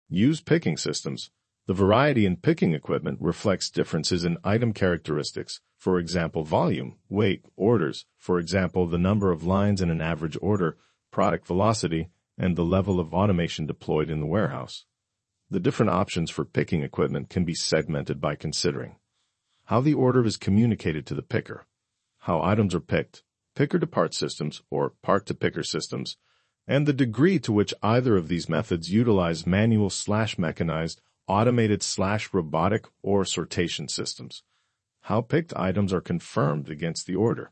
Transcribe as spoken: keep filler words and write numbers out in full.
Use picking systems. The variety in picking equipment reflects differences in item characteristics, for example, volume, weight, orders, for example, the number of lines in an average order, product velocity, and the level of automation deployed in the warehouse. The different options for picking equipment can be segmented by considering how the order is communicated to the picker, how items are picked, picker-to-part systems or part-to-picker systems, and the degree to which either of these methods utilize manual slash mechanized, automated slash robotic, or sortation systems, how picked items are confirmed against the order.